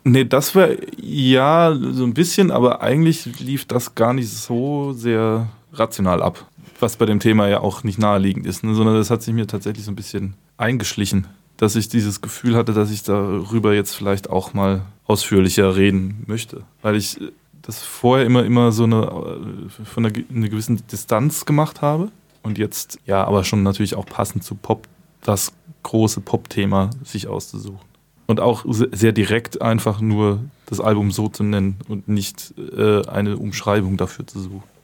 Nee, das war ja so ein bisschen, aber eigentlich lief das gar nicht so sehr rational ab. Was bei dem Thema ja auch nicht naheliegend ist, ne? Sondern das hat sich mir tatsächlich so ein bisschen eingeschlichen, dass ich dieses Gefühl hatte, dass ich darüber jetzt vielleicht auch mal ausführlicher reden möchte. Weil ich das vorher immer so von einer gewissen Distanz gemacht habe und jetzt ja aber schon natürlich auch passend zu Pop das große Pop-Thema sich auszusuchen. Und auch sehr direkt einfach nur das Album so zu nennen und nicht eine Umschreibung dafür zu suchen.